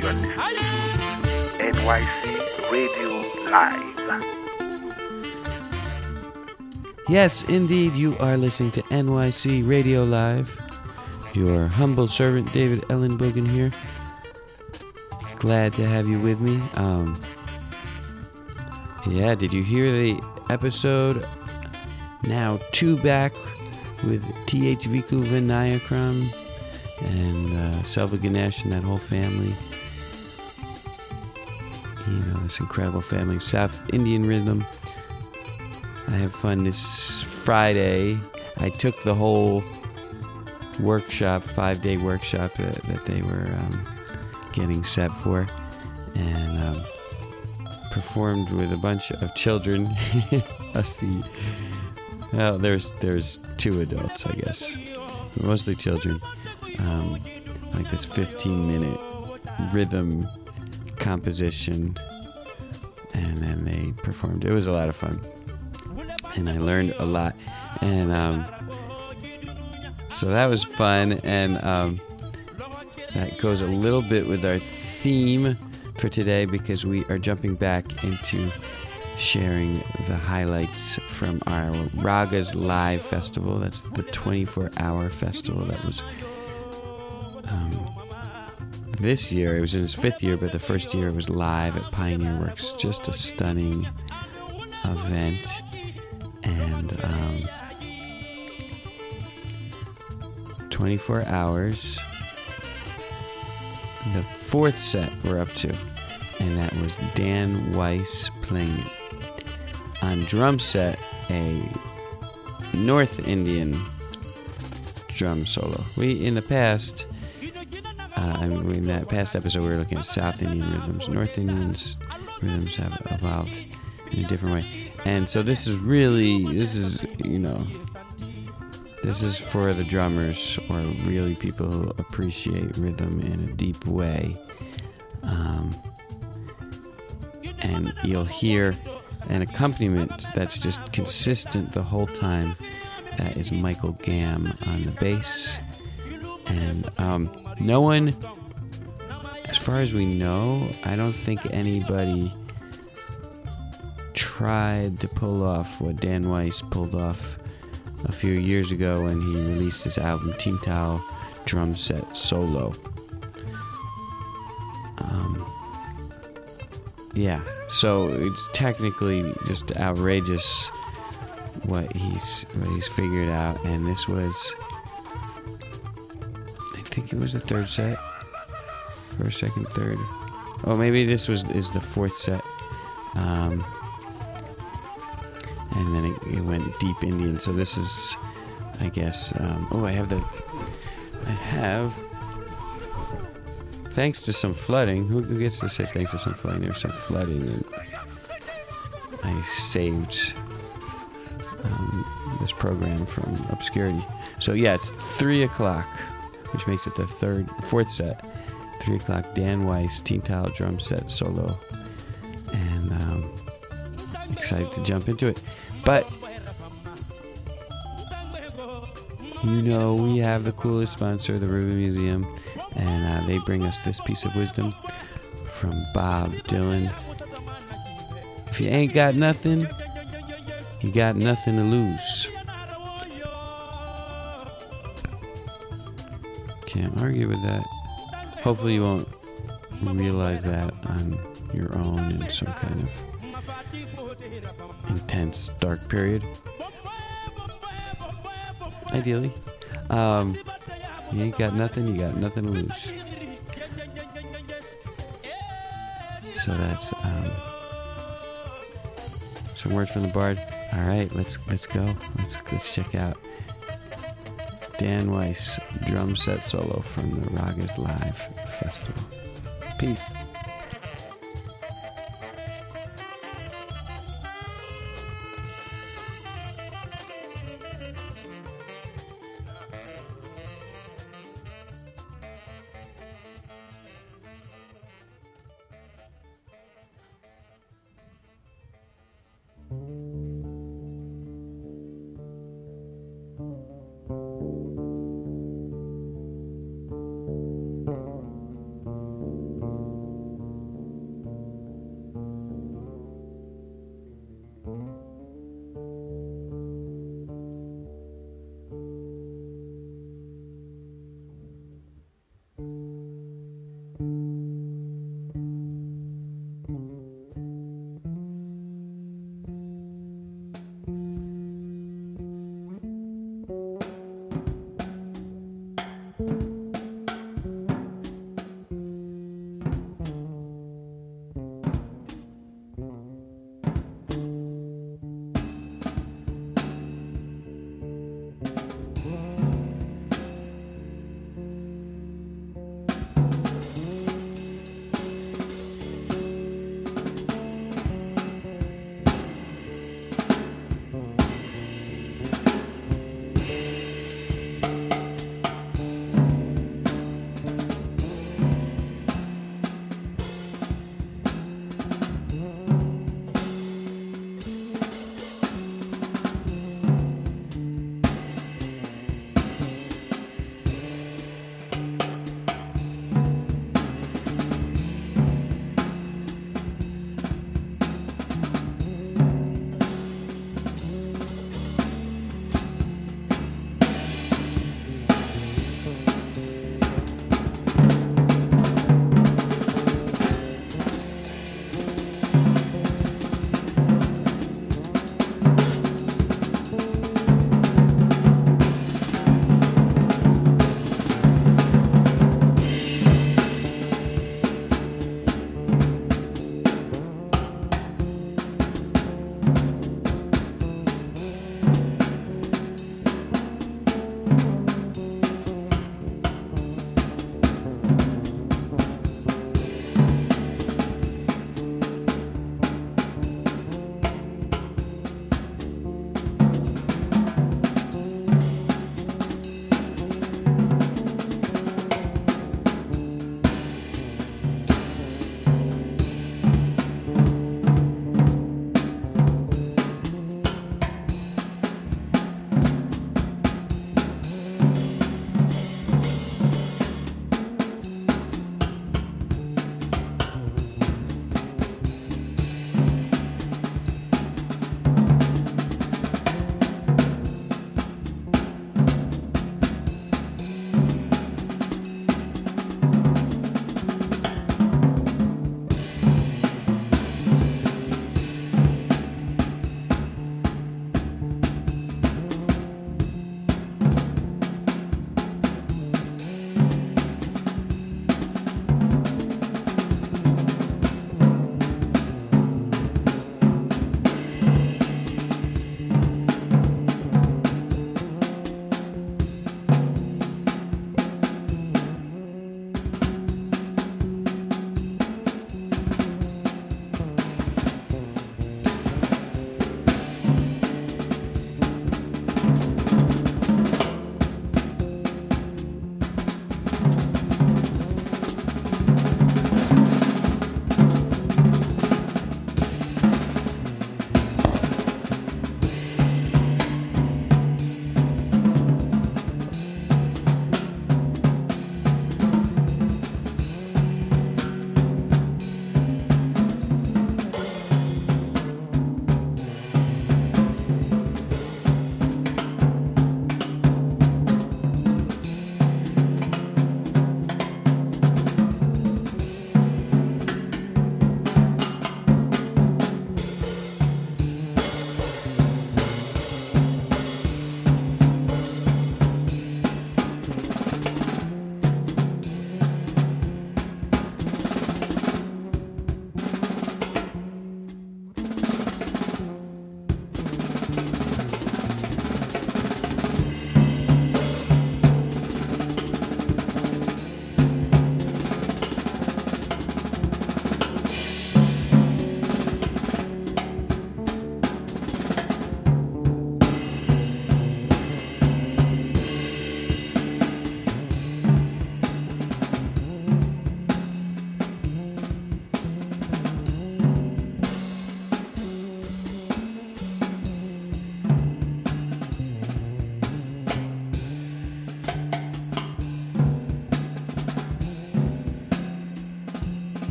You're listening to NYC Radio Live. Yes, indeed, you are listening to NYC Radio Live. Your humble servant, David Ellenbogen here. Glad to have you with me. Did you hear the episode? Now 2 back with T.H. Viku Vinayakram and Selva Ganesh and that whole family. You know, this incredible family of South Indian rhythm. I have fun this Friday. I took the whole workshop, 5-day workshop that they were getting set for, and performed with a bunch of children. There's 2 adults, I guess, mostly children. Like this 15-minute rhythm composition, and then they performed. It was a lot of fun, and I learned a lot, and so that was fun, and that goes a little bit with our theme for today, because we are jumping back into sharing the highlights from our Ragas Live Festival. That's the 24-hour festival that was this year. It was in its 5th year, but the first year it was live at Pioneer Works. Just a stunning event, and 24 hours. The 4th set we're up to, and that was Dan Weiss playing on drum set a North Indian drum solo. In that past episode, we were looking at South Indian rhythms. North Indians rhythms have evolved in a different way, and so this is for the drummers, or really people who appreciate rhythm in a deep way. And you'll hear an accompaniment that's just consistent the whole time. That is Michael Gamm on the bass. And no one, as far as we know, I don't think anybody tried to pull off what Dan Weiss pulled off a few years ago when he released his album Team Tao Drum Set Solo. So it's technically just outrageous what he's figured out, and this was, I think it was the 3rd set, 1st, 2nd, 3rd. Oh, maybe this is the 4th set. And then it went deep Indian. So this is, I guess, I have, thanks to some flooding. Who gets to say thanks to some flooding? There's some flooding, and I saved this program from obscurity. So yeah, it's 3 o'clock, which makes it the 4th set. 3 o'clock, Dan Weiss, Team Tao drum set solo. And excited to jump into it. But we have the coolest sponsor, the Ruby Museum, and they bring us this piece of wisdom from Bob Dylan. If you ain't got nothing, you got nothing to lose. Can't argue with that. Hopefully you won't realize that on your own in some kind of intense, dark period. Ideally. You ain't got nothing, you got nothing to lose. So that's some words from the Bard. All right, let's go. Let's check out Dan Weiss drum set solo from the Ragas Live Festival. Peace.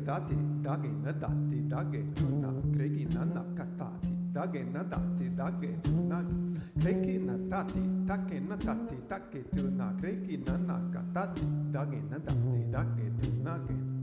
dati dage na dati dage tuna kreki na nakatati dage na dati dage tuna kreki na dati dage na dati dage tuna kreki na nakatati dage na dati dage tuna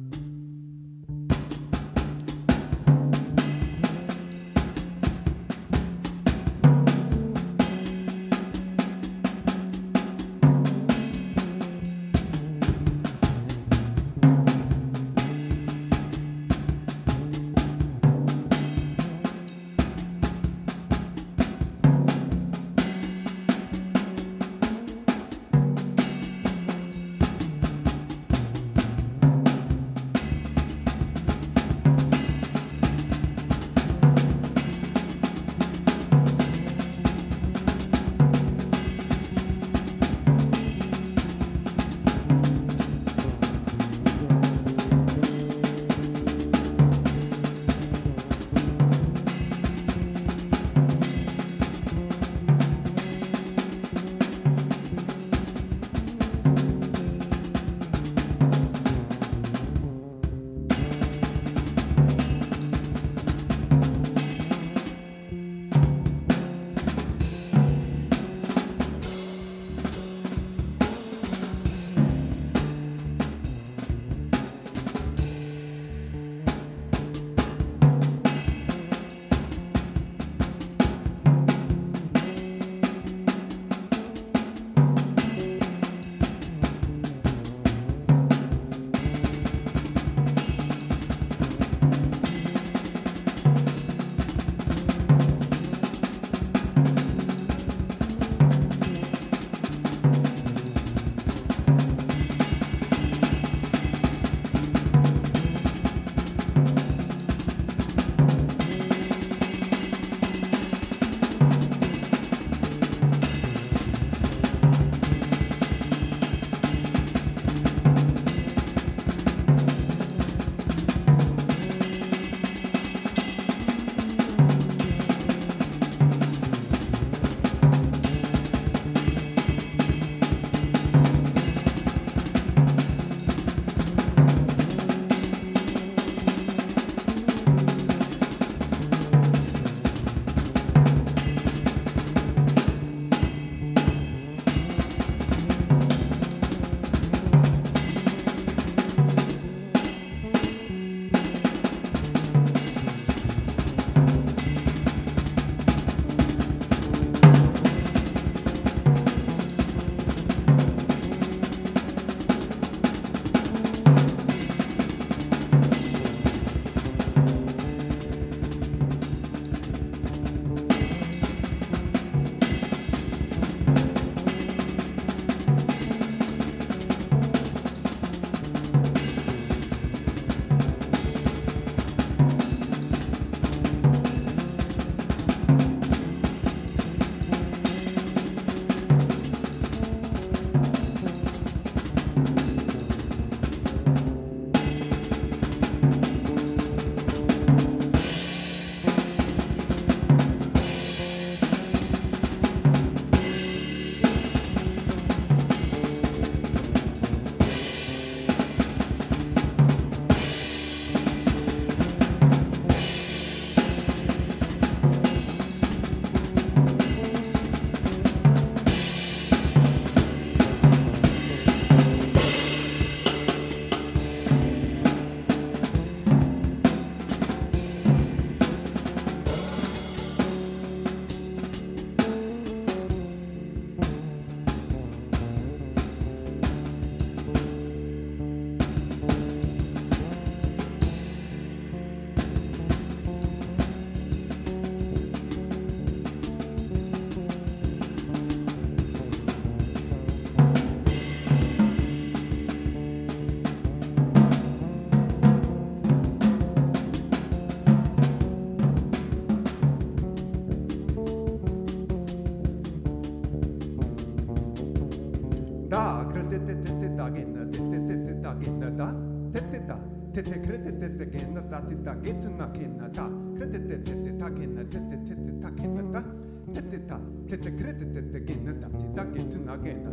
tete krete tete genna ta tita getuna kenna ta krete tete ta genna tete ta kenna ta tete krete tete genna ta tita getuna genna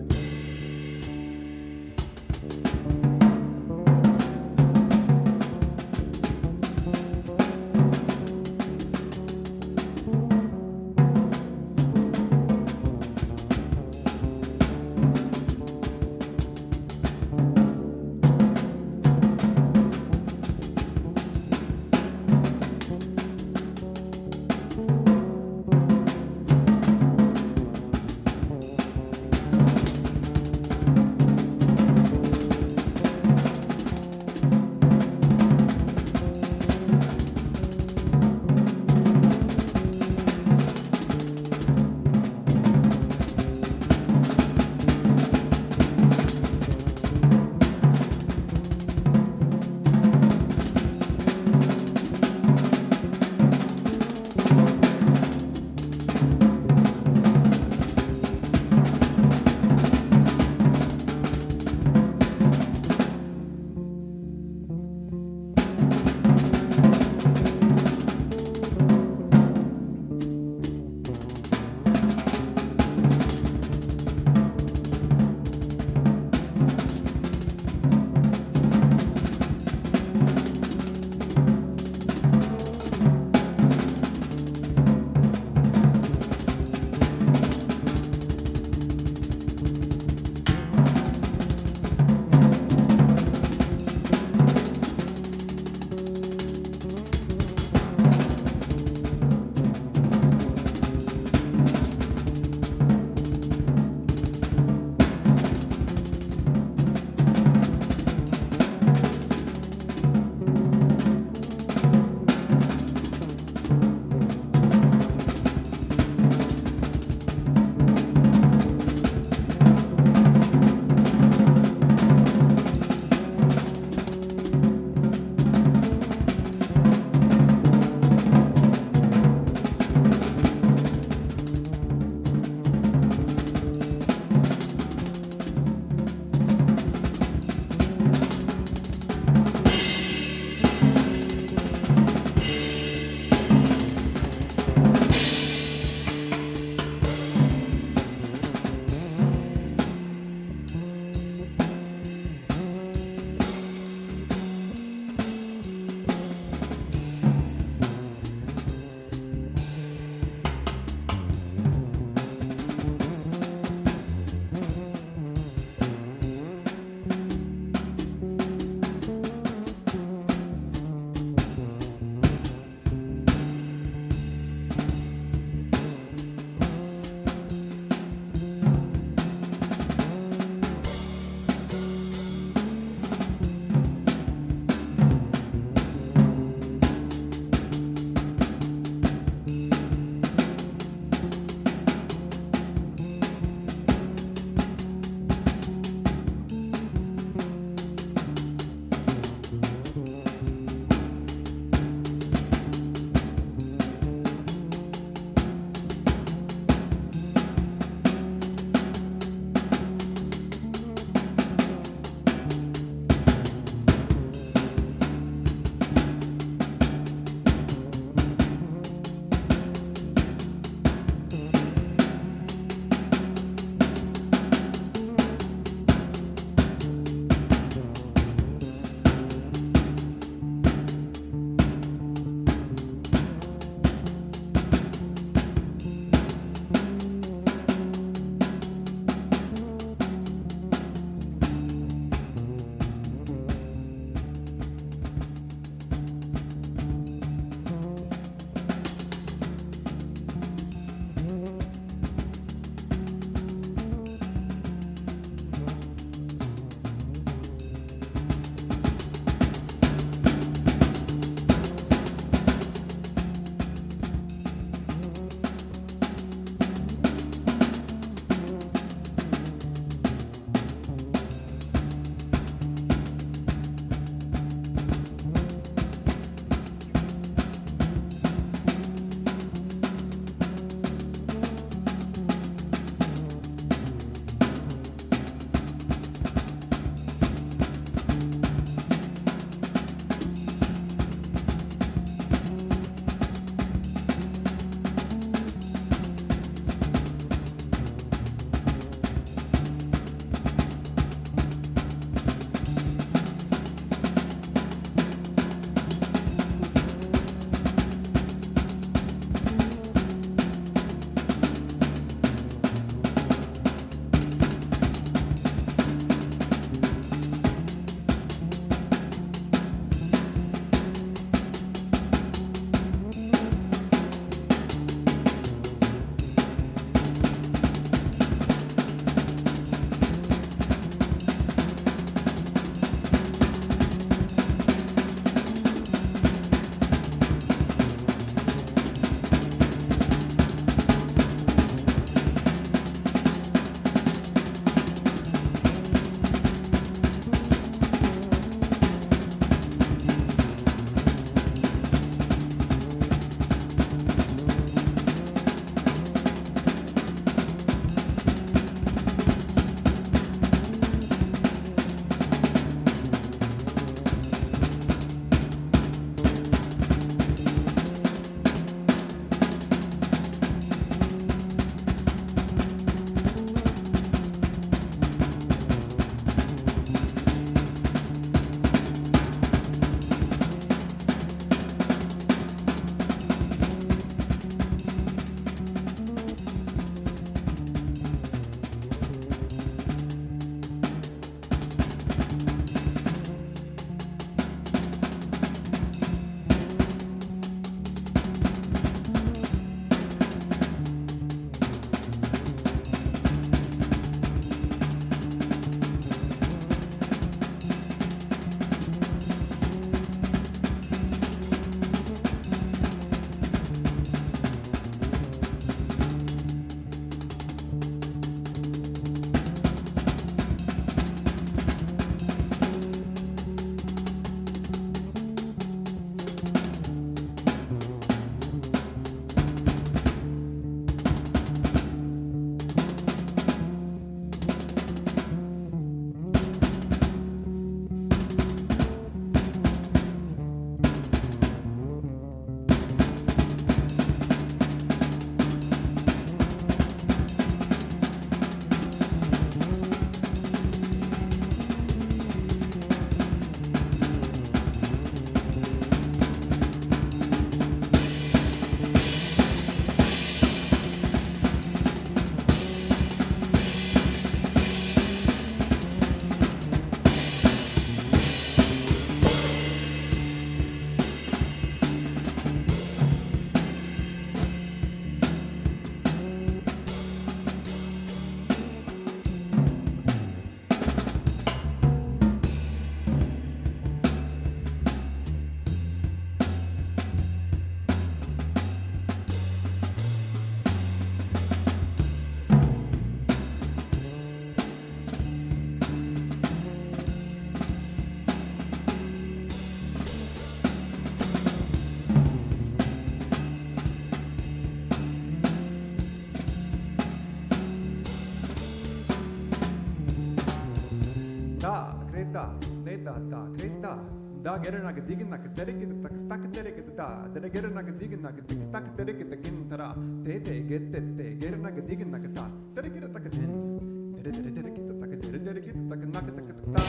da, kreda, leda, da, kreda. Da gernak dignak dereket tak tak dereket da gernak dignak tik tak dereket gintara te getete gernak dignak da dereket tak den dereket tak dereket tak nak tak da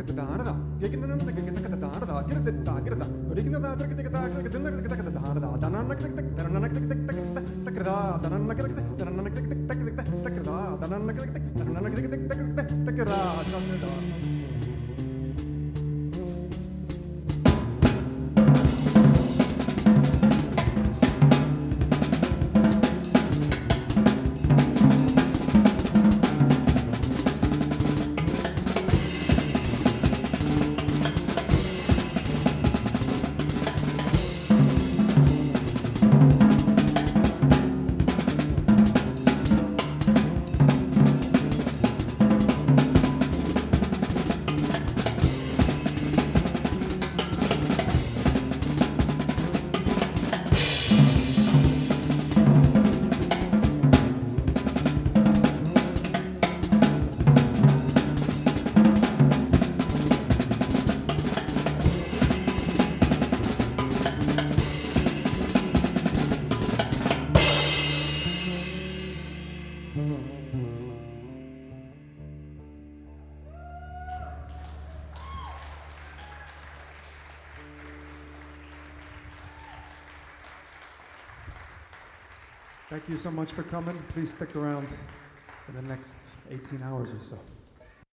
Thank you so much for coming. Please stick around for the next 18 hours or so.